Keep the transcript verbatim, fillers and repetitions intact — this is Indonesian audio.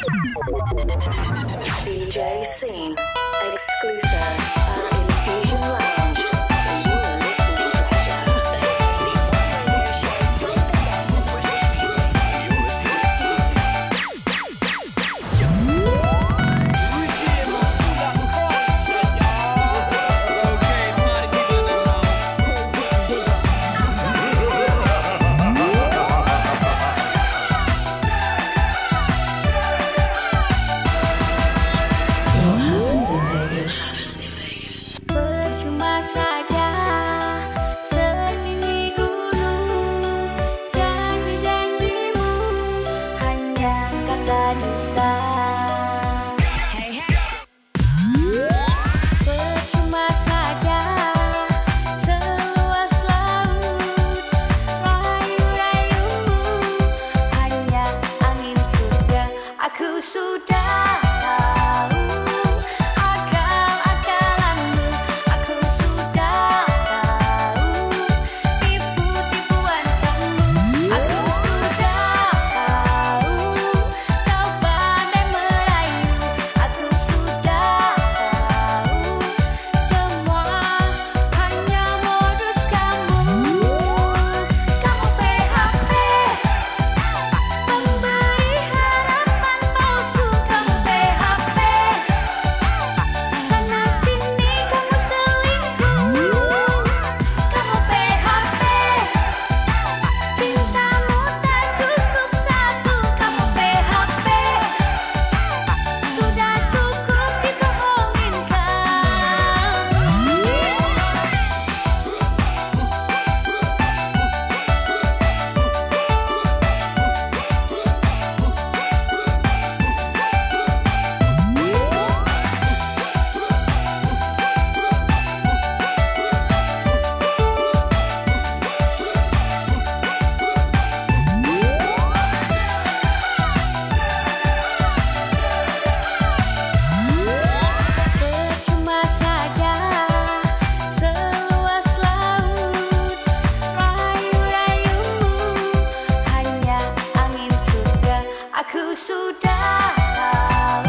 D J Scene exclusive at Infusion Lounge. For your listening pleasure. Radio show with the best of British music. You're Percuma saja setinggi gunung, janji-janjimu hanya kata dusta. Percuma saja seluas laut, rayu-rayumu hanya angin surga. Aku sudah tahu akal-akalanmu, aku sudah tahu tipu-tipuan kamu, aku sudah tahu kau pandai merayu, aku sudah tahu semua hanya modus kamu. Kamu P H P, pemberi harapan palsu. Kamu P H P, sana sini kamu selingkuh. Kamu P H P, cintamu tak cukup satu. Kamu P H P, sudah cukup dibohongin kamu. Percuma saja seluas laut, rayu-rayumu hanya angin surga. Aku sudah tahu